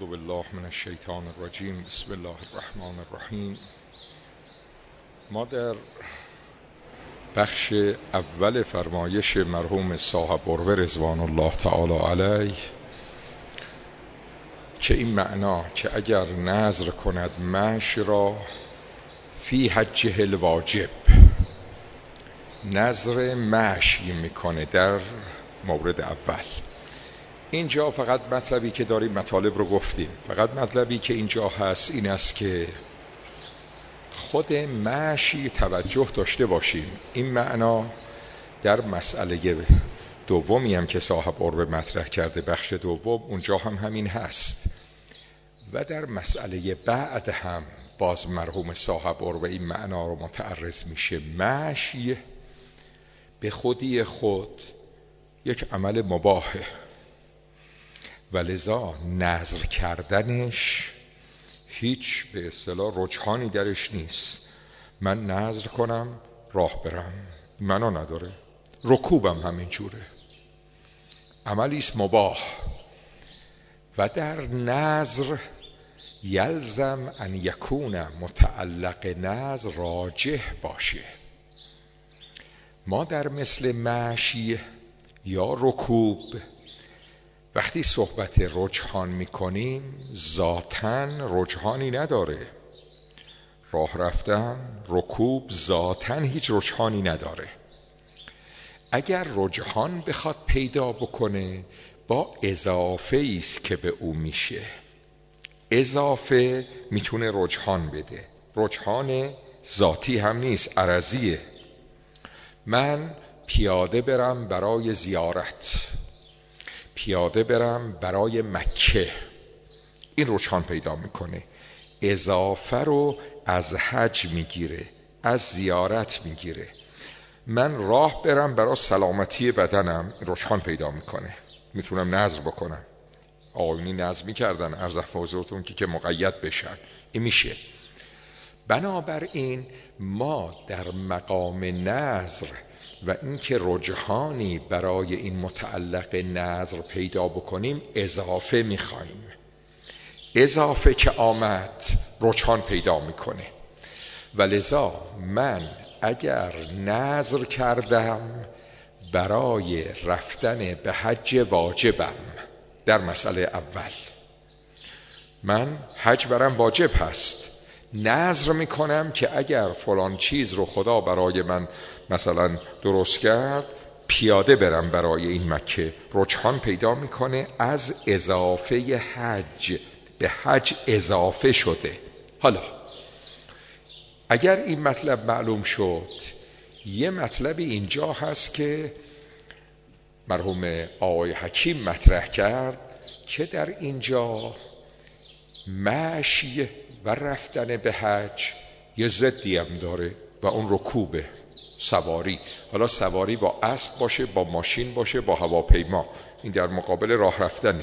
بالله من الشیطان الرجیم. بسم الله الرحمن الرحیم. ما در بخش اول فرمایش مرحوم صاحب قربه رضوان الله تعالی علیه که این معنا که اگر نذر کند مشی را فی حجه الواجب، نذر مشی میکنه در مورد اول. اینجا فقط مطلبی که داریم مطالب رو گفتیم، فقط مطلبی که اینجا هست این است که خود مشی توجه داشته باشیم. این معنا در مسئله دومی هم که صاحب قربه مطرح کرده، بخش دوم، اونجا هم همین هست و در مسئله بعد هم باز مرحوم صاحب قربه این معنا رو متعرض میشه. مشی به خودی خود یک عمل مباحه و لذا نذر کردنش هیچ به اصطلاح رجحانی درش نیست. من نذر کنم راه برم، معنا نداره. رکوبم همین جوره، عملیست مباح و در نذر یلزم ان یکون متعلق نذر راجح باشه. ما در مثل مشی یا رکوب وقتی صحبت رجحان میکنیم ذاتاً رجحانی نداره. راه رفتن، رکوب ذاتاً هیچ رجحانی نداره. اگر رجحان بخواد پیدا بکنه با اضافه ایست که به او میشه. اضافه میتونه رجحان بده. رجحان ذاتی هم نیست، عرضیه. من پیاده برم برای زیارت، پیاده برم برای مکه، این رجحان پیدا میکنه. اضافه رو از حج میگیره، از زیارت میگیره. من راه برم برای سلامتی بدنم، رجحان پیدا میکنه. میتونم نذر بکنم. آقایونی نذر میکردن عرض حضورتون که مقید بشن، این میشه. بنابراین ما در مقام نذر و اینکه رجحانی برای این متعلق نذر پیدا بکنیم اضافه میخوایم. اضافه که آمد رجحان پیدا میکنه و لذا من اگر نذر کردم برای رفتن به حج واجبم، در مسئله اول من حج برم واجب هست، نذر میکنم که اگر فلان چیز رو خدا برای من مثلا درست کرد پیاده برم برای این مکه، رجحان پیدا میکنه. از اضافه حج به حج اضافه شده. حالا اگر این مطلب معلوم شد، یه مطلب اینجا هست که مرحوم آقای حکیم مطرح کرد که در اینجا مشی و رفتن به حج یه ضدی هم داره و اون رکوبه، سواری. حالا سواری با اسب باشه، با ماشین باشه، با هواپیما، این در مقابل راه رفتنه.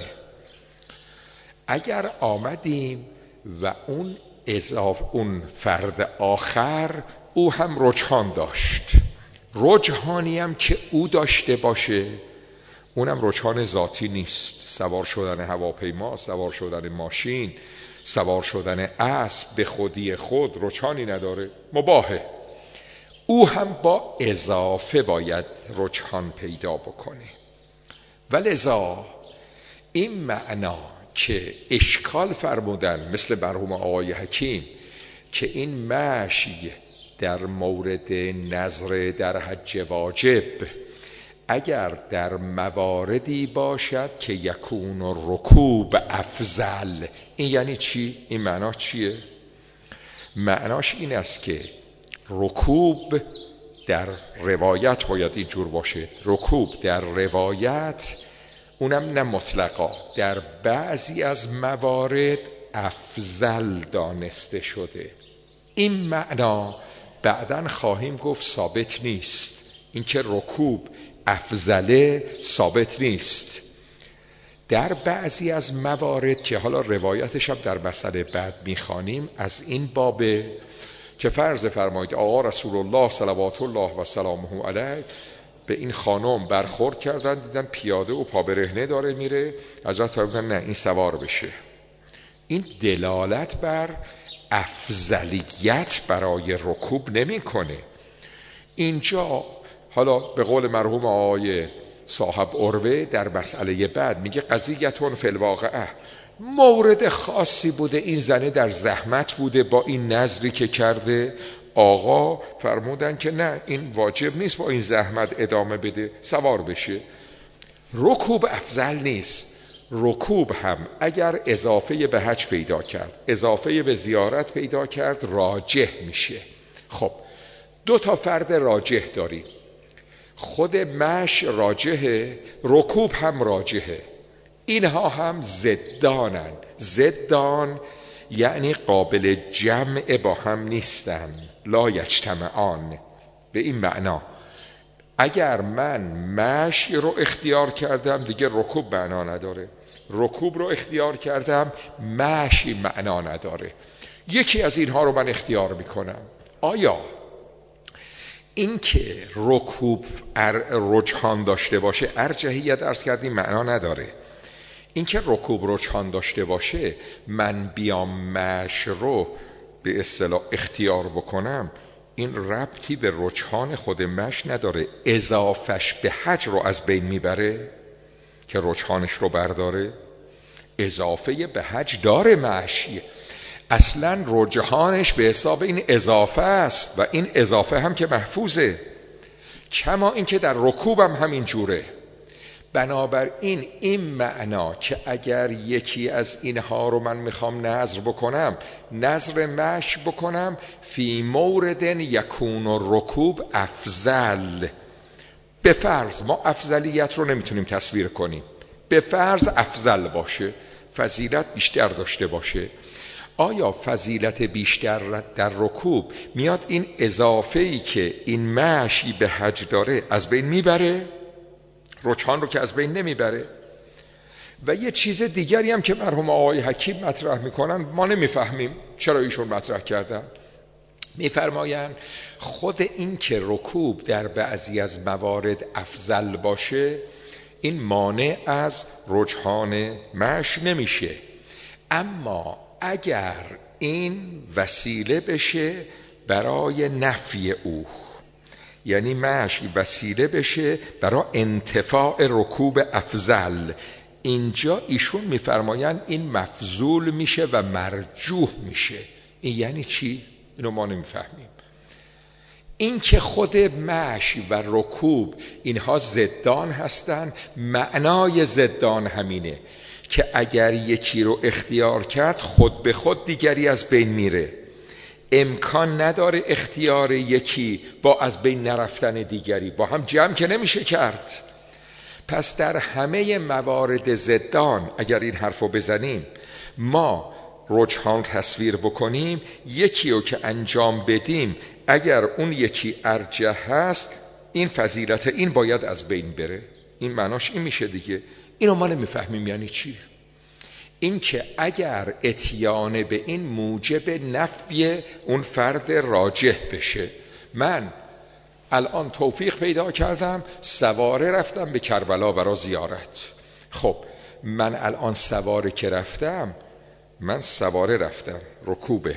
اگر آمدیم و اون فرد آخر او هم رجحان داشت، رجحانی هم که او داشته باشه اونم رجحان ذاتی نیست. سوار شدن هواپیما، سوار شدن ماشین، سوار شدن اسب به خودی خود رجحانی نداره، مباحه. او هم با اضافه باید رجحان پیدا بکنه. ولذا این معنا که اشکال فرمودن مثل مرحوم آقای حکیم که این مشی در مورد نذر در حج واجب اگر در مواردی باشد که یکون رکوب افضل، این یعنی چی؟ این معنا چیه؟ معناش این است که رکوب در روایت باید اینجور باشه. رکوب در روایت، اونم نه مطلقا، در بعضی از موارد افضل دانسته شده. این معنا بعداً خواهیم گفت ثابت نیست. اینکه رکوب افضله ثابت نیست. در بعضی از موارد که حالا روایتش هم در مسئله بعد میخوانیم، از این بابه که فرض فرمایید آقا رسول الله صلوات الله و سلامه علیه به این خانم برخورد کردن، دیدن پیاده و پا برهنه داره میره، حضرت فرمودن نه این سوار بشه. این دلالت بر افضلیت برای رکوب نمیکنه. اینجا حالا به قول مرحوم آقای صاحب عروه در مسئله بعد میگه قضیتون فی الواقعه، مورد خاصی بوده، این زنه در زحمت بوده با این نذری که کرده، آقا فرمودن که نه این واجب نیست با این زحمت ادامه بده، سوار بشه. رکوب افضل نیست. رکوب هم اگر اضافه به حج پیدا کرد، اضافه به زیارت پیدا کرد، راجح میشه. خب 2 فرد راجح داریم، خود مشی راجحه، رکوب هم راجحه. اینها هم ضدانن. ضدان یعنی قابل جمع با هم نیستن، لا یجتمعان. به این معنا اگر من مشی رو اختیار کردم دیگه رکوب معنا نداره، رکوب رو اختیار کردم مشی معنا نداره. یکی از اینها رو من اختیار میکنم. آیا این که رکوب رجحان داشته باشه، ارجحیت عرض کردیم معنا نداره. این که رکوب رجحان داشته باشه من بیام مشی رو به اصطلاح اختیار بکنم، این ربطی به رجحان خود مشی نداره. اضافش به حج رو از بین میبره که رجحانش رو برداره. اضافه به حج داره مشی، اصلا رجحانش به حساب این اضافه است و این اضافه هم که محفوظه، کما این که در رکوب هم همین جوره. بنابراین این معنا که اگر یکی از اینها رو من میخوام نذر بکنم، نذر مشی بکنم، فی مورد یکون رکوب افضل. به فرض ما افضلیت رو نمیتونیم تصویر کنیم، به فرض افضل باشه، فضیلت بیشتر داشته باشه. آیا فضیلت بیشتر در رکوب میاد این اضافه‌ای که این مشی به حج داره از بین میبره؟ رجحان رو که از بین نمیبره. و یه چیز دیگری هم که مرحوم آقای حکیم مطرح میکنن، ما نمیفهمیم چرا ایشون مطرح کردن. میفرماین خود این که رکوب در بعضی از موارد افضل باشه، این مانع از رجحان مشی نمیشه. اما اگر این وسیله بشه برای نفی او، یعنی مشی وسیله بشه برای انتفاع رکوب افضل، اینجا ایشون میفرمایند این مفضول میشه و مرجوح میشه. این یعنی چی؟ اینو ما نمیفهمیم. این که خود مشی و رکوب اینها ضدان هستن، معنای ضدان همینه که اگر یکی رو اختیار کرد خود به خود دیگری از بین میره. امکان نداره اختیار یکی با از بین نرفتن دیگری، با هم جمع که نمیشه کرد. پس در همه موارد ضدان اگر این حرفو بزنیم، ما رجحان تصویر بکنیم، یکی رو که انجام بدیم اگر اون یکی ارجح هست، این فضیلت این باید از بین بره. این معناش این میشه دیگه. اینو ما نمیفهمیم یعنی چی. این که اگر اتیان به این موجب نفی اون فرد راجح بشه، من الان توفیق پیدا کردم سواره رفتم به کربلا برای زیارت. خب من الان سواره که رفتم، من سواره رفتم رکوبه،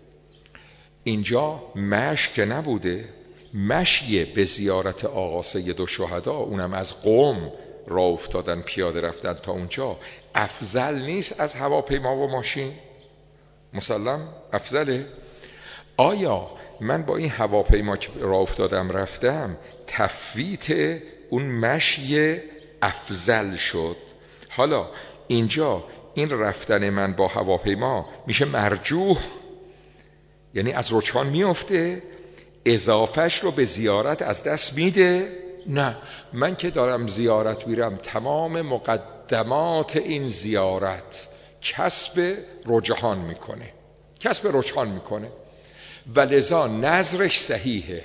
اینجا مشی که نبوده، مشی به زیارت آقا سید الشهدا، اونم از قم راه افتادن پیاده رفتن تا اونجا، افضل نیست از هواپیما و ماشین؟ مسلم افضله. آیا من با این هواپیما که راه افتادم رفتم تفویت اون مشی افضل شد؟ حالا اینجا این رفتن من با هواپیما میشه مرجوح، یعنی از رجحان میفته، اضافهش رو به زیارت از دست میده؟ نه، من که دارم زیارت میرم تمام مقدمات این زیارت کسب رجحان میکنه، کسب رجحان میکنه و لذا نظرش صحیحه.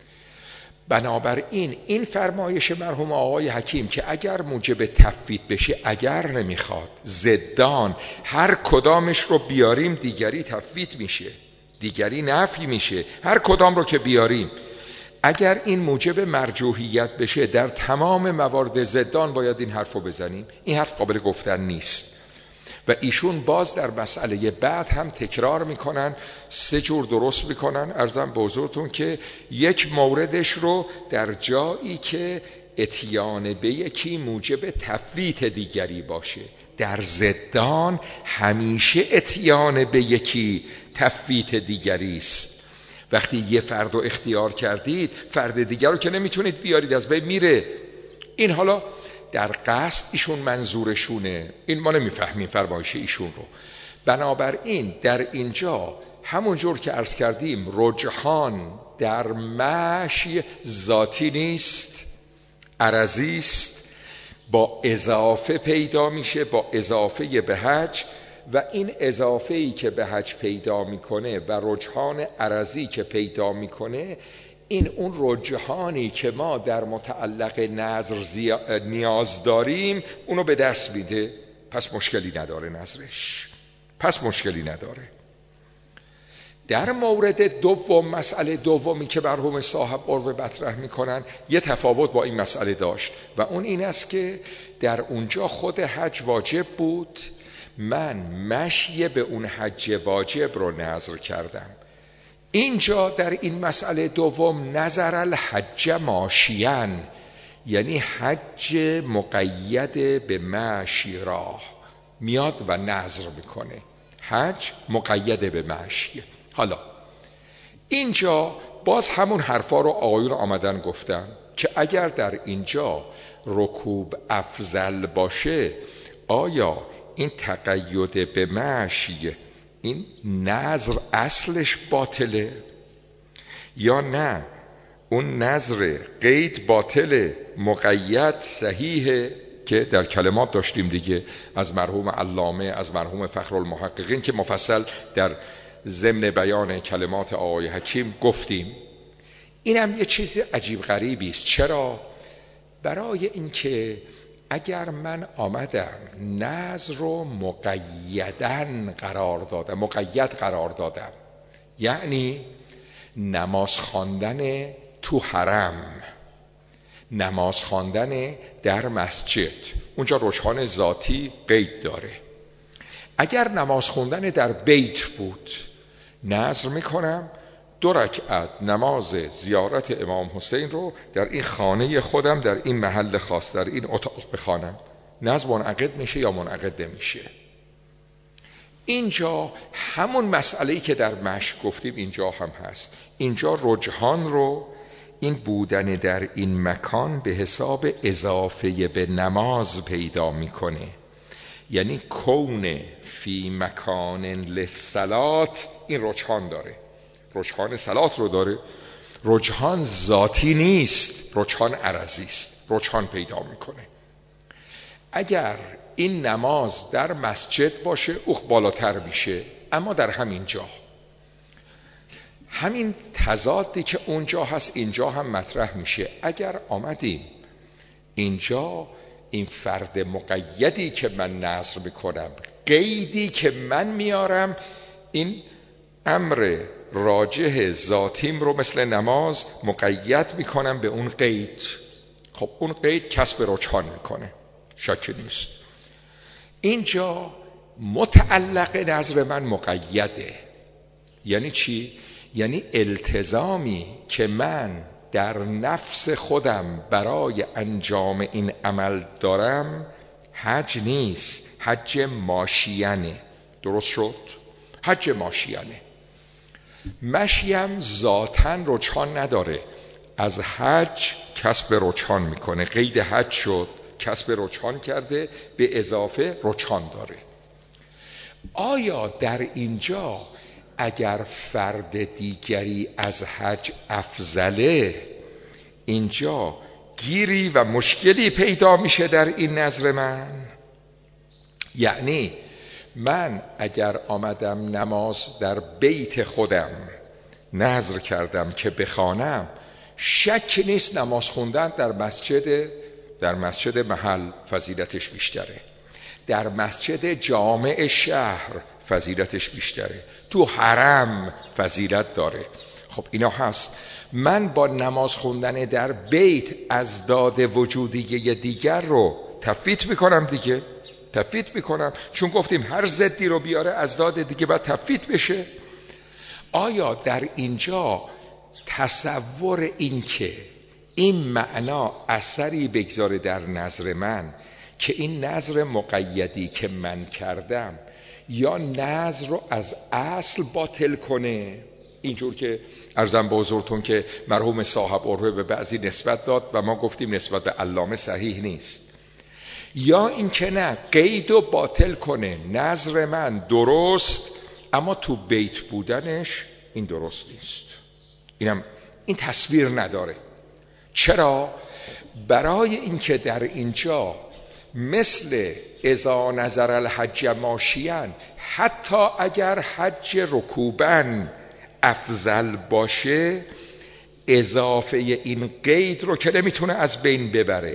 بنابراین این فرمایش مرحوم آقای حکیم که اگر موجب تفویت بشه، اگر نمیخواد زدان هر کدامش رو بیاریم دیگری تفویت میشه، دیگری نفی میشه، هر کدام رو که بیاریم اگر این موجب مرجوحیت بشه در تمام موارد زدان باید این حرف رو بزنیم. این حرف قابل گفتن نیست. و ایشون باز در مسئله بعد هم تکرار میکنن، 3 جور درست میکنن. عرضم به حضورتون که یک موردش رو در جایی که اتیان به یکی موجب تفویت دیگری باشه، در ضدان همیشه اتیان به یکی تفویت دیگری است. وقتی یه فرد رو اختیار کردید، فرد دیگر رو که نمیتونید بیارید، از بین میره. این حالا در قصد ایشون منظورشونه، این ما نمیفهمیم فرمایش ایشون رو. بنابراین در اینجا همونجور که عرض کردیم رجحان در مشی ذاتی نیست، عرضی است، با اضافه پیدا میشه، با اضافه به حج، و این اضافه‌ای که به حج پیدا میکنه و رجحان عرضی که پیدا میکنه، این اون رجحانی که ما در متعلق نظر نیاز داریم اونو به دست میده. پس مشکلی نداره نظرش، پس مشکلی نداره. در مورد دوم، مسئله دومی که مرحوم صاحب قرب مطرح میکنن، یه تفاوت با این مسئله داشت و اون این است که در اونجا خود حج واجب بود، من مشی به اون حج واجب رو نظر کردم. اینجا در این مسئله دوم نظر الحج ماشیان، یعنی حج مقید به مشی راه میاد و نظر میکنه، حج مقید به مشی. حالا اینجا باز همون حرفا رو آقایون آمدن گفتن که اگر در اینجا رکوب افضل باشه، آیا این تقید به مشی، این نظر اصلش باطله یا نه اون نظر قید باطله، مقید صحیحه؟ که در کلمات داشتیم دیگه، از مرحوم علامه، از مرحوم فخرالمحققین که مفصل در ضمن بیان کلمات آقای حکیم گفتیم. اینم یه چیز عجیب غریبی است. چرا؟ برای اینکه اگر من آمدم نظر رو مقید قرار دادم، یعنی نماز خواندن تو حرم، نماز خواندن در مسجد، اونجا رجحان ذاتی قید داره. اگر نماز خواندن در بیت بود، نظر میکنم 2 رکعت نماز زیارت امام حسین رو در این خانه خودم، در این محل خاص، در این اتاق بخوانم، نظر منعقد میشه یا منعقد نمیشه؟ اینجا همون مسئله‌ای که در مشک گفتیم اینجا هم هست. اینجا رجحان رو، این بودن در این مکان به حساب اضافه به نماز پیدا میکنه، یعنی کون فی مکان للصلات، این رجحان داره، رجحان صلات رو داره. رجحان ذاتی نیست، رجحان عرضی است، رجحان پیدا میکنه. اگر این نماز در مسجد باشه اوخ بالاتر میشه، اما در همین جا همین تضادی که اونجا هست اینجا هم مطرح میشه. اگر آمدیم اینجا این فرد مقیدی که من نظر میکنم، قیدی که من میارم، این امر راجح ذاتیم رو مثل نماز مقید میکنم به اون قید. خب اون قید کسب رجحان میکنه، شک نیست. اینجا متعلق نظر من مقیده. یعنی چی؟ یعنی التزامی که من در نفس خودم برای انجام این عمل دارم حج نیست، حج ماشیانه. درست شد؟ حج ماشیانه. مشیم ذاتن رجحان نداره، از حج کسب رجحان میکنه، قید حج شد، کسب رجحان کرده، به اضافه رجحان داره. آیا در اینجا اگر فرد دیگری از حج افضله، اینجا گیری و مشکلی پیدا میشه در این نظر من؟ یعنی من اگر آمدم نماز در بیت خودم نظر کردم که بخوانم، شک نیست نماز خوندن در مسجد محل فضیلتش بیشتره، در مسجد جامع شهر فضیلتش بیشتره، تو حرم فضیلت داره. خب اینا هست. من با نماز خوندن در بیت از داد وجودی دیگر رو تفویت میکنم دیگه، تفویض میکنم، چون گفتیم هر ضدی رو بیاره اضداد دیگه باید تفویض بشه. آیا در اینجا تصور این که این معنا اثری بگذاره در نظر من که این نظر مقیدی که من کردم یا نظر رو از اصل باطل کنه؟ اینجور که عرضم به حضورتون که مرحوم صاحب عروه به بعضی نسبت داد و ما گفتیم نسبت به علامه صحیح نیست، یا این که نه قید و باطل کنه نظر من درست اما تو بیت بودنش این درست نیست. این تصویر نداره. چرا؟ برای اینکه در اینجا مثل اذا نظر الحج ماشیان، حتی اگر حج رکوبن افضل باشه، اضافه این قید رو که نمیتونه از بین ببره.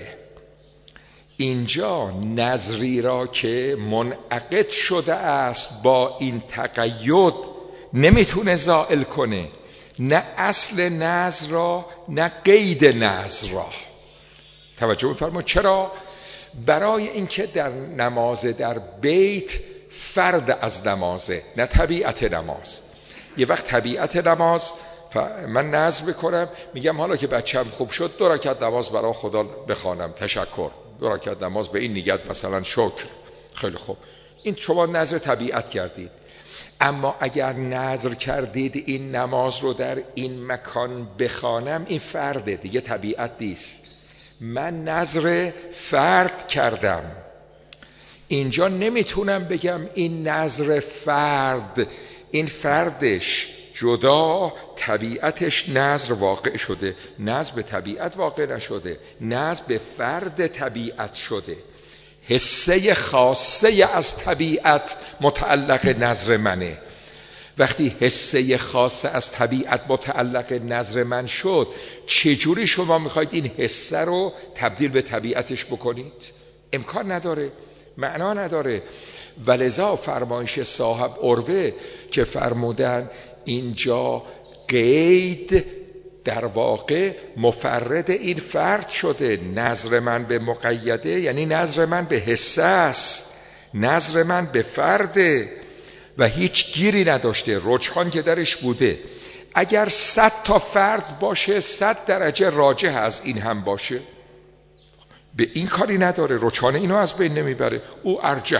اینجا نظری را که منعقد شده است با این تقید نمیتونه زائل کنه، نه اصل نظر را نه قید نظر را. توجه می‌فرمایید؟ چرا؟ برای اینکه در نماز در بیت فرد از نمازه، نه طبیعت نماز. یه وقت طبیعت نماز من نظر بکنم، میگم حالا که بچه‌م خوب شد 2 رکعت نماز برای خدا بخوانم، تشکر، 2 رکعت نماز به این نیت مثلا شکر. خیلی خوب، این شما نظر طبیعت کردید. اما اگر نظر کردید این نماز رو در این مکان بخوانم، این فرده دیگه، طبیعت نیست. من نظر فرد کردم. اینجا نمیتونم بگم این نظر فرد، این فردش جدا، طبیعتش نظر واقع شده. نظر به طبیعت واقع نشده، نظر به فرد طبیعت شده. حسه خاصه از طبیعت متعلق نظر منه. وقتی حسه خاصه از طبیعت متعلق نظر من شد، چجوری شما میخواید این حسه رو تبدیل به طبیعتش بکنید؟ امکان نداره، معنا نداره. ولذا فرمایش صاحب عروه که فرمودن اینجا قید در واقع مفرد این فرد شده. نظر من به مقیده یعنی نظر من به حسه است، نظر من به فرده و هیچ گیری نداشته. رجحان که درش بوده. اگر 100 تا فرد باشه 100 درجه راجح از این هم باشه، به این کاری نداره، رجحان اینو از بین نمیبره، او ارجح.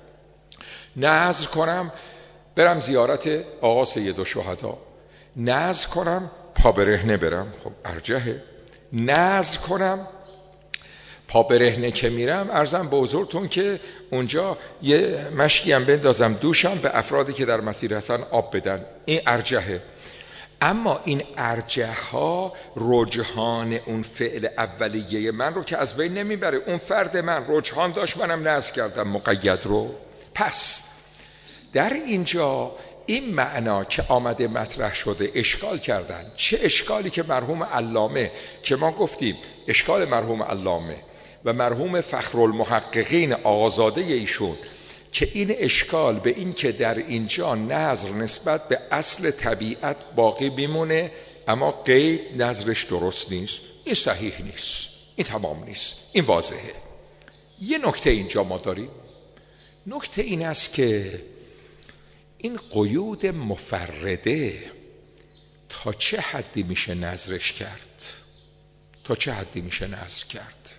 نظر کنم برم زیارت آقا سید الشهدا، نظر کنم پا برهنه برم، خب ارجحه. نظر کنم پا برهنه که میرم، عرضم به حضورتون که اونجا یه مشکی هم بندازم دوشم، به افرادی که در مسیر هستن آب بدن، این ارجحه. اما این ارجح ها رجحان اون فعل اولیه من رو که از بین نمیبره. اون فرد من رجحان داشت، منم نظر کردم مقید رو. پس در اینجا این معنا که آمده مطرح شده اشکال کردن. چه اشکالی که مرحوم علامه، که ما گفتیم اشکال مرحوم علامه و مرحوم فخرالمحققین آقازاده ایشون، که این اشکال به این که در اینجا نظر نسبت به اصل طبیعت باقی بیمونه اما قید نظرش درست نیست، این صحیح نیست، این تمام نیست، این واضحه. یه نکته اینجا ما داریم. نکته این است که این قیود مفرده تا چه حدی میشه نظرش کرد؟ تا چه حدی میشه نظر کرد؟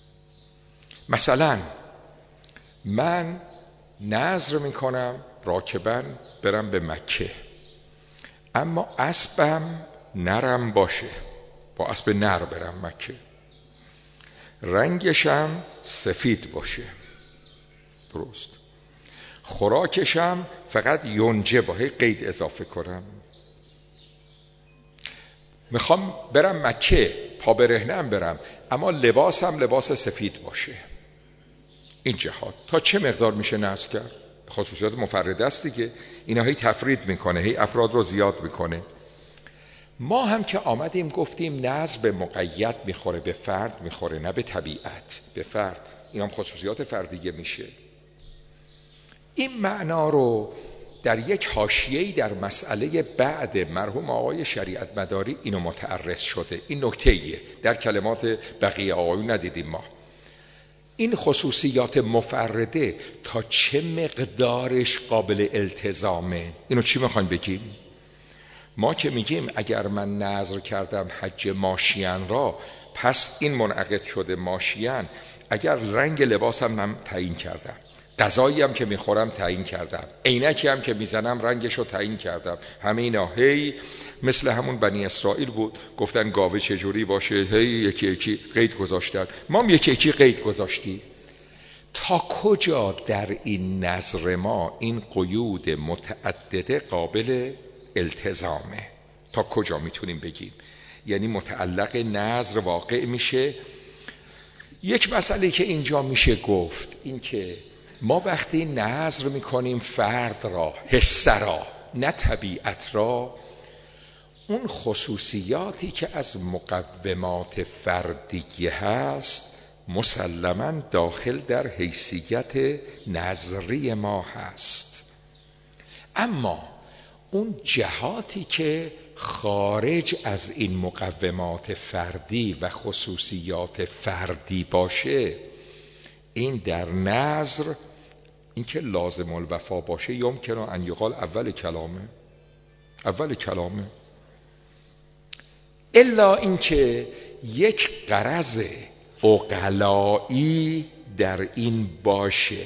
مثلا من نظر میکنم راکباً برم به مکه، اما اسبم نرم باشه، با اسب نر برم مکه، رنگشم سفید باشه، درست، خوراکشم فقط یونجه با قید اضافه کنم. میخوام برم مکه، پا برهنه‌ام برم، اما لباسم لباس سفید باشه. این جهات تا چه مقدار میشه نظر کرد؟ خصوصیات مفرده است دیگه، اینا هی تفرید میکنه، هی افراد رو زیاد میکنه. ما هم که آمدیم گفتیم نظر به مقید میخوره، به فرد میخوره، نه به طبیعت، به فرد. این هم خصوصیات فردیه میشه. این معنا رو در یک حاشیه‌ای در مسئله بعد مرحوم آقای شریعت مداری اینو متعرض شده. این نکته‌ایه، در کلمات بقیه آقایون ندیدیم ما. این خصوصیات مفرده تا چه مقدارش قابل التزامه؟ اینو چی میخواین بگیم؟ ما که میگیم اگر من نذر کردم حج ماشین را، پس این منعقد شده ماشین. اگر رنگ لباسم من تعیین کردم، غذایی هم که میخورم تعیین کردم، عینکی هم که میزنم رنگش رو تعیین کردم، همه اینا هی مثل همون بنی اسرائیل بود، گفتن گاوه چجوری باشه، هی یکی یکی قید گذاشتن، ما هم یکی یکی قید گذاشتیم. تا کجا در این نظر ما این قیود متعدده قابل التزامه؟ تا کجا میتونیم بگیم؟ یعنی متعلق نظر واقع میشه. یک مسئله که اینجا میشه گفت این که ما وقتی نظر میکنیم فرد را، حس را، نه طبیعت را، اون خصوصیاتی که از مقومات فردیه هست مسلماً داخل در حیثیت نظری ما هست. اما اون جهاتی که خارج از این مقومات فردی و خصوصیات فردی باشه، این در نظر این که لازم الوفا باشه یمکن ان یقال اول کلامه، الا اینکه یک غرض عقلایی در این باشه.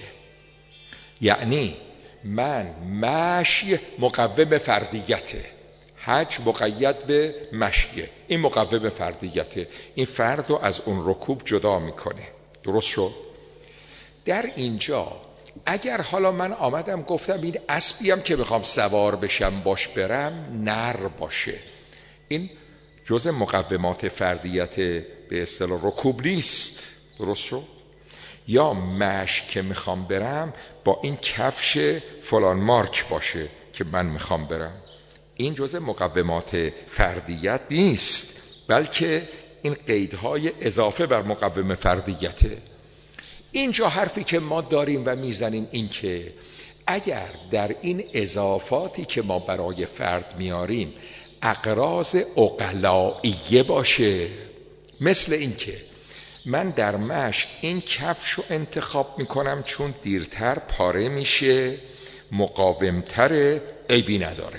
یعنی من مشی مقوم فردیته، حج مقید به مشیه، این مقوم فردیته، این فرد رو از اون رکوب جدا میکنه. درست شد؟ در اینجا اگر حالا من آمدم گفتم این اسبیم که میخوام سوار بشم باش برم نر باشه، این جزء مقومات فردیت به اصطلاح رکوب نیست. درست شد؟ یا مشی که میخوام برم با این کفش فلان مارک باشه که من میخوام برم، این جزء مقومات فردیت نیست، بلکه این قیدهای اضافه بر مقوم فردیته. اینجا حرفی که ما داریم و میزنیم این که اگر در این اضافاتی که ما برای فرد میاریم اغراض عقلائیه باشه، مثل این که من در مشی این کفش رو انتخاب میکنم چون دیرتر پاره میشه، مقاومتر، عیبی نداره.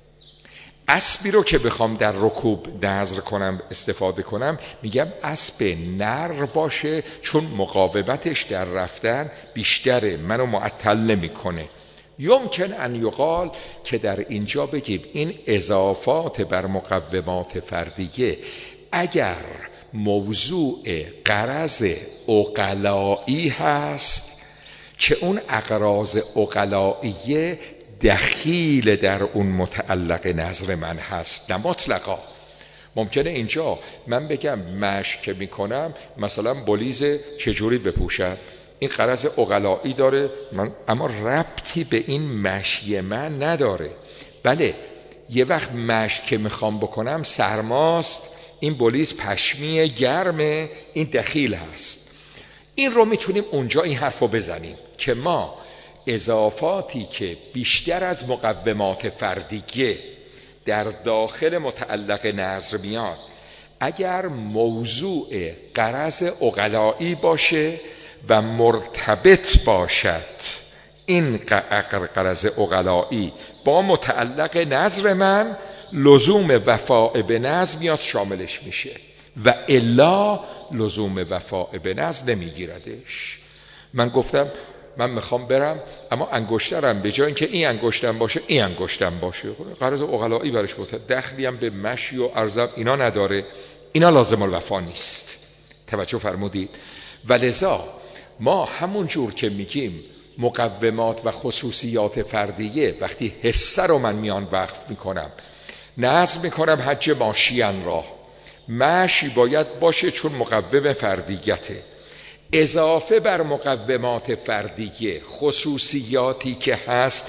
اسبی رو که بخوام در رکوب نظر کنم استفاده کنم میگم اسب نر باشه چون مقاومتش در رفتن بیشتره، منو معطل نمیکنه. یمکن ان یقال که در اینجا بگیم این اضافات بر مقومات فردیه اگر موضوع غرض عقلایی هست که اون اغراض عقلاییه دخیل در اون متعلق نظر من هست، نه مطلقا. ممکنه اینجا من بگم مشی که میکنم مثلا بلیز چجوری بپوشم، این غرض عقلایی داره من، اما ربطی به این مشی من نداره. بله یه وقت مشی که میخوام بکنم سرماست، این بلیز پشمی گرمه، این دخیل هست. این رو میتونیم اونجا این حرف رو بزنیم که ما اضافاتی که بیشتر از مقومات فردیه در داخل متعلق نظر میاد، اگر موضوع غرض عقلایی باشه و مرتبط باشد این غرض عقلایی با متعلق نظر من، لزوم وفاء به نظر میاد شاملش میشه و الا لزوم وفاء به نظر نمیگیردش. من گفتم من میخوام برم اما انگشترم به جای اینکه این انگشتم باشه این انگشتم باشه، غرض عقلایی برش بود، دخلی هم به مشی و ارزم اینا نداره، اینا لازم الوفا نیست. توجه فرمودید؟ ولذا ما همون جور که میگیم مقومات و خصوصیات فردیه، وقتی حسه رو من میان وقف میکنم، نظر میکنم حج ماشین را، مشی باید باشه چون مقوم فردیته، اضافه بر مقومات فردیه خصوصیاتی که هست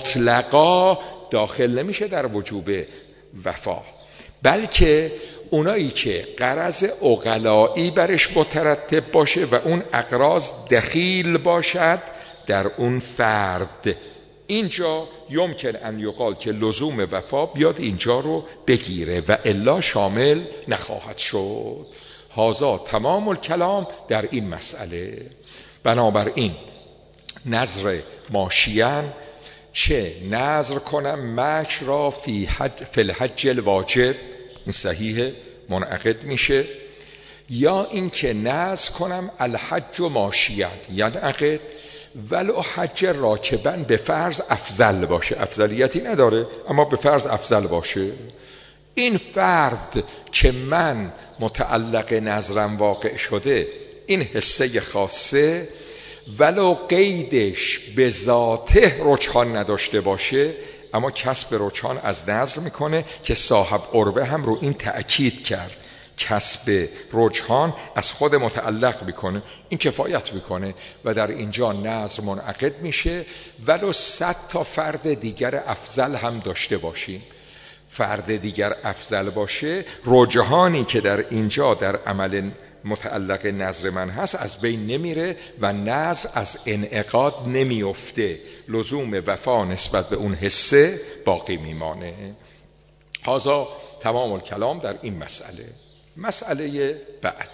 مطلقا داخل نمیشه در وجوب وفا، بلکه اونایی که غرض عقلایی برش مترتب باشه و اون اغراض دخیل باشد در اون فرد، اینجا یمکن ان یقال که لزوم وفا بیاد اینجا رو بگیره و الا شامل نخواهد شد. هازا تمام الکلام در این مسئله. بنابراین نظر ماشیان، چه نظر کنم مش را فی الحج الواجب، این صحیح منعقد میشه، یا اینکه نظر کنم الحج و ماشیان ینعقد ولو حج راکبا به فرض افضل باشه، افضلیتی نداره اما به فرض افضل باشه. این فرض که من متعلق نظرم واقع شده، این حسه خاصه ولو قیدش به ذاته رجحان نداشته باشه، اما کسب رجحان از نظر میکنه که صاحب عروه هم رو این تأکید کرد. کسب رجحان از خود متعلق میکنه، این کفایت میکنه و در اینجا نظر منعقد میشه. ولو 100 تا فرد دیگر افضل هم داشته باشیم، فرد دیگر افضل باشه، رجحانی که در اینجا در عمل متعلق نظر من هست از بین نمیره و نظر از انعقاد نمیفته، لزوم وفا نسبت به اون حسه باقی میمانه. هذا تمام الکلام در این مسئله. مسئله بعد،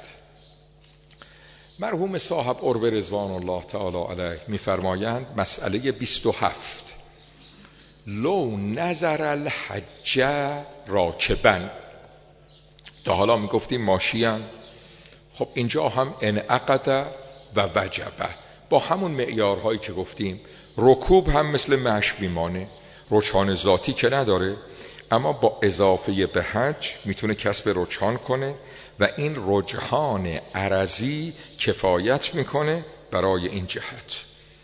مرحوم صاحب عروه رضوان الله تعالی علیه میفرمایند مسئله 27، لو نظر الحج راکبا. تا حالا میگفتیم ماشیان، خب اینجا هم انعقد و وجبه با همون معیارهایی که گفتیم. رکوب هم مثل مشی میمانه، رجحان ذاتی که نداره، اما با اضافه به حج میتونه کسب رجحان کنه و این رجحان عرضی کفایت میکنه برای این جهت.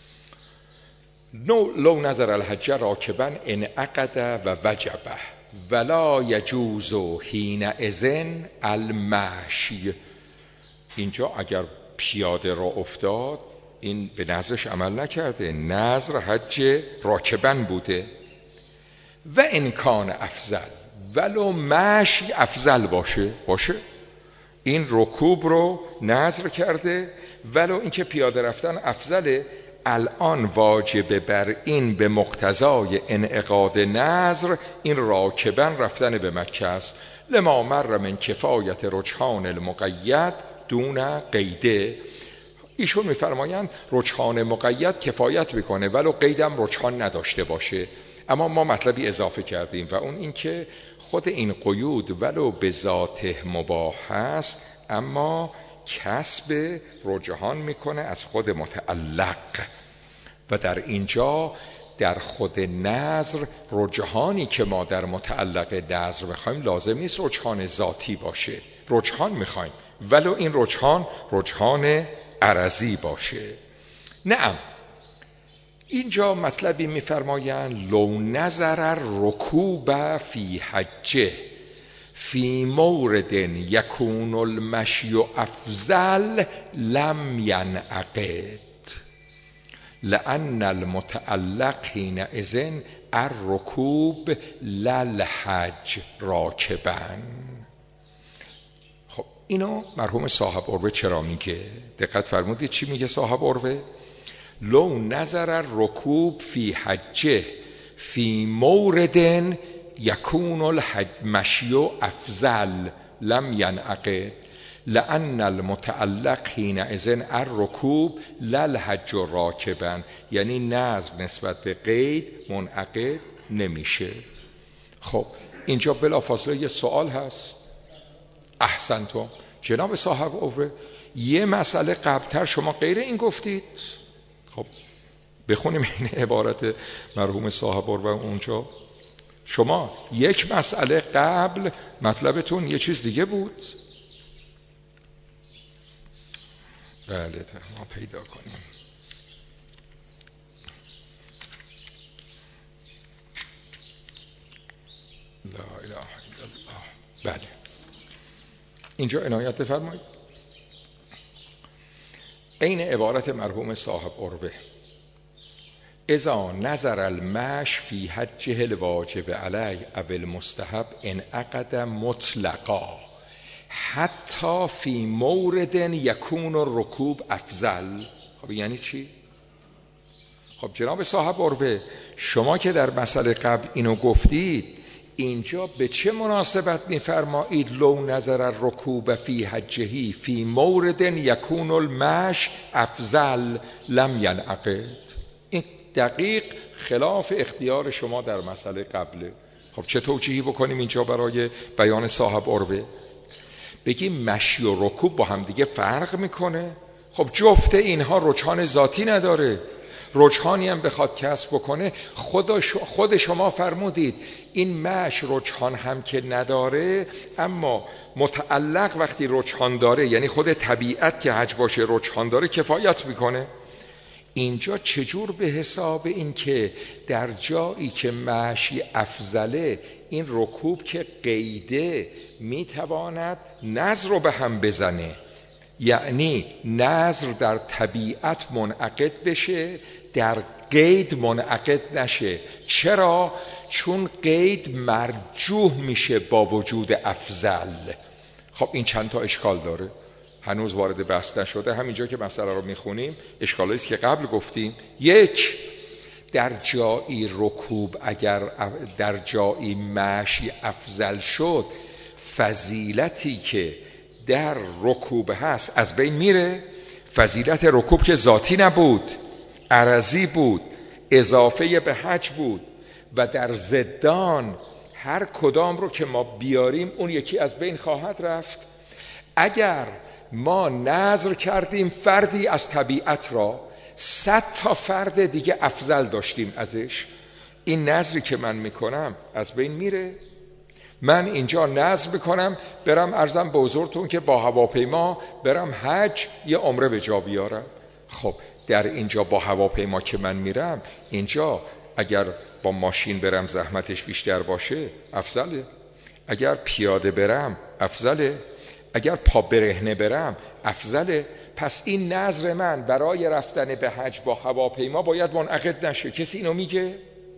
لو نظر الحج راکبا انعقد و وجبه ولا یجوز حینئذ المشی. اینجا اگر پیاده را افتاد، این به نظرش عمل نکرده، نظر حج راکبا بوده. و امکان افضل، ولو مشی افضل باشه این رکوب رو نظر کرده، ولو اینکه پیاده رفتن افضله، الان واجب بر این به مقتضای انعقاد نظر این راکبا رفتن به مکه است. لما مر من کفایت رجحان المقید دون قیده. ایشون میفرمایند رجحان مقید کفایت میکنه ولو قیدم رجحان نداشته باشه. اما ما مطلبی اضافه کردیم و اون این که خود این قیود ولو به ذاته مباح است، اما کسب رجحان میکنه از خود متعلق و در اینجا در خود نظر رجحانی که ما در متعلق نظر میخوایم لازم نیست رجحان ذاتی باشه، رجحان میخوایم ولو این رجحان عرضی باشه. نعم، اینجا مطلبی میفرمایند لو نظر رکوب فی حجه فی مورد یکون المشی افضل لم ینعقد لأن المتعلق حینئذ الرکوب للحج راکبا. خب اینو مرحوم صاحب عروه چرا میگه؟ دقت فرمودید چی میگه صاحب عروه؟ لو نظر الرکوب فی حجه فی مورد یکون المشی افضل لم ینعقد لأن المتعلق حینئذ الرکوب للحج راکبا. یعنی نظر نسبت به قید منعقد نمیشه. خب اینجا بلافاصله یه سوال هست. احسنتم جناب صاحب عروه، یه مسئله قبلتر شما غیر این گفتید. خب بخونیم این عبارت مرحوم صاحب عروه اونجا. شما یک مسئله قبل مطلبتون یه چیز دیگه بود. بله ما پیدا کنیم. لا اله الا الله. بله اینجا عنایت بفرمایید. این عبارت مرحوم صاحب عروه، اذا نظر المش فی حجه الواجب علی او المستحب انعقد مطلقا حتی فی مورد یکون الرکوب افضل. خب یعنی چی؟ خب جناب صاحب عروه، شما که در مسئله قبل اینو گفتید، اینجا به چه مناسبت میفرمایید لو نظر الرکوب فی حجه فی مورد یکون المشی افضل لم ینعقد؟ این دقیق خلاف اختیار شما در مسئله قبله. خب چه توجیهی بکنیم اینجا برای بیان صاحب عروه؟ بگیم مشی و رکوب با هم دیگه فرق میکنه؟ خب جفت اینها رجحان ذاتی نداره. رجحانی هم بخواد کسب بکنه، خود شما فرمودید این مشی رجحان هم که نداره، اما متعلق وقتی رجحان داره، یعنی خود طبیعت که حج باشه رجحان داره، کفایت میکنه. اینجا چجور به حساب این که در جایی که مشی افضله، این رکوب که قیده میتواند نظر رو به هم بزنه، یعنی نظر در طبیعت منعقد بشه، در قید منعقد نشه. چرا؟ چون قید مرجوح میشه با وجود افضل. خب این چند تا اشکال داره، هنوز وارد بحث نشده. همینجا که مسئله رو میخونیم اشکالی است که قبل گفتیم. یک، در جایی رکوب اگر در جایی مشی افضل شد، فضیلتی که در رکوب هست از بین میره. فضیلت رکوب که ذاتی نبود، عرضی بود، اضافه به حج بود، و در ضدان هر کدام رو که ما بیاریم اون یکی از بین خواهد رفت. اگر ما نظر کردیم فردی از طبیعت را، 100 تا فرد دیگه افضل داشتیم ازش، این نظری که من میکنم از بین میره. من اینجا نظر میکنم برم عرضم به حضورتون که با هواپیما برم حج یه عمره به جا بیارم. خب در اینجا با هواپیما که من میرم، اینجا اگر با ماشین برم زحمتش بیشتر باشه افضله، اگر پیاده برم افضله، اگر پا برهنه برم افضله. پس این نظر من برای رفتن به حج با هواپیما باید منعقد نشه. کسی اینو میگه؟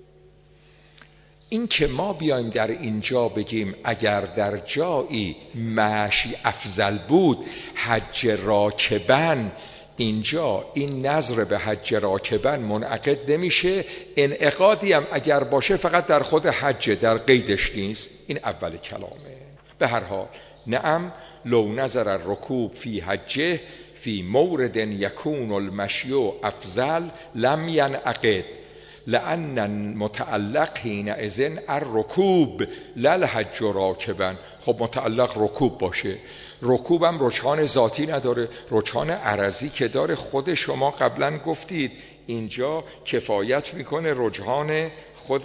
این که ما بیایم در اینجا بگیم اگر در جایی مشی افضل بود حج راکبن، اینجا این نظر به حج راکبن منعقد نمیشه. انعقادی هم اگر باشه فقط در خود حج، در قیدش نیست. این اول کلامه. به هر حال نعم لو نظر الرکوب فی حجه فی مورد یکون المشی افضل لم ینعقد لأن المتعلق حینئذ الرکوب لا الحج راکبا. خب متعلق رکوب باشه، رکوبم رجحان ذاتی نداره، رجحان عرضی که داره. خود شما قبلا گفتید اینجا کفایت میکنه رجحان خود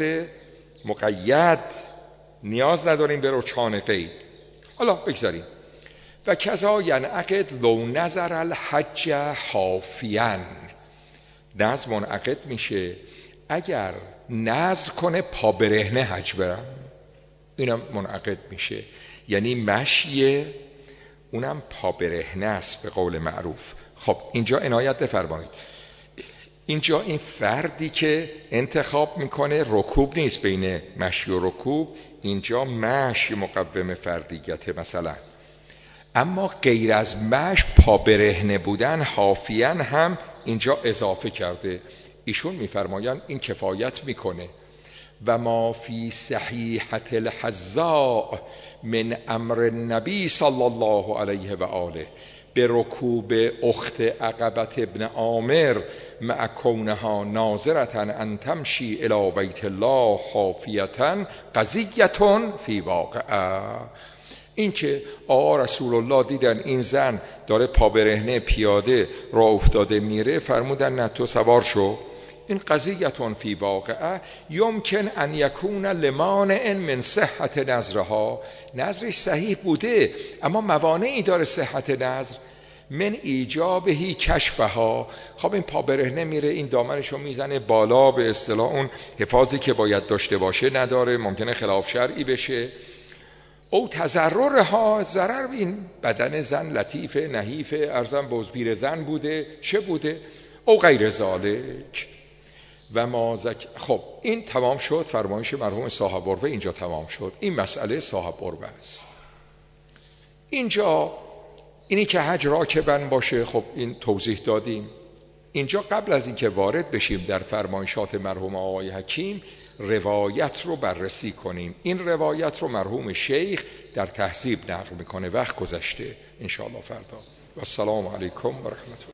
مقید، نیاز نداریم به رجحان قید. حالا بگذاریم. و کذا ینعقد لو نظر الحج حافیاً، نظر منعقد میشه اگر نظر کنه پا برهنه حج برم، اینم منعقد میشه. یعنی مشی اونم پا برهنه است به قول معروف. خب اینجا عنایت بفرمایید، اینجا این فردی که انتخاب میکنه رکوب نیست، بین مشی و رکوب اینجا مشی مقوم فردیته مثلا، اما غیر از مشی پا برهنه بودن حافیاً هم اینجا اضافه کرده. ایشون میفرمایند این کفایت میکنه. و ما فی صحیحة الحذاء من امر النبی صلی الله علیه و آله به رکوب اخت عقبة ابن عامر مع کونها ناظرة ان تمشی الی بیت الله حافیة قضیة فی واقعه. این که آقا رسول الله دیدن این زن داره پا برهنه پیاده راه افتاده میره، فرمودن نه تو سوار شو. این قضیتون فی واقعه یمکن ان یکون لمانع من صحت نظرها، نظرش صحیح بوده اما موانعی داره صحت نظر، من ایجابهی کشفها. خب این پا برهنه میره، این دامنشو میزنه بالا، به اصطلاح اون حفاظی که باید داشته باشه نداره، ممکنه خلاف شرعی بشه. او تضررها، ضرر این بدن زن لطیف نحیف، ارزم بزبیر زن بوده، چه بوده، او غیر ذالک و ما خب این تمام شد. فرمایش مرحوم صاحب عروه اینجا تمام شد. این مسئله صاحب عروه است. اینجا اینی که حج راکبن باشه، خب این توضیح دادیم. اینجا قبل از اینکه وارد بشیم در فرمایشات مرحوم آقای حکیم، روایت رو بررسی کنیم. این روایت رو مرحوم شیخ در تهذیب نقل میکنه. وقت گذشته، انشاءالله فردا. و السلام علیکم و رحمت الله.